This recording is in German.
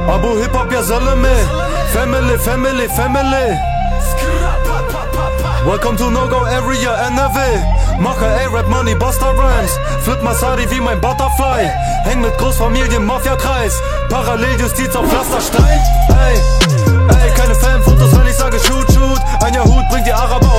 Abo Hip-Hop, ja Salome. Family, family, family. Welcome to No-Go Area, NRW. Mache A-Rap Money, Buster Rhymes. Flip Masadi wie mein Butterfly. Häng mit Großfamilien, Mafia-Kreis. Paralleljustiz auf Pflasterstein. Ey, keine Fanfotos, wenn ich sage Shoot, shoot. Ein Jahr Hut bringt die Araber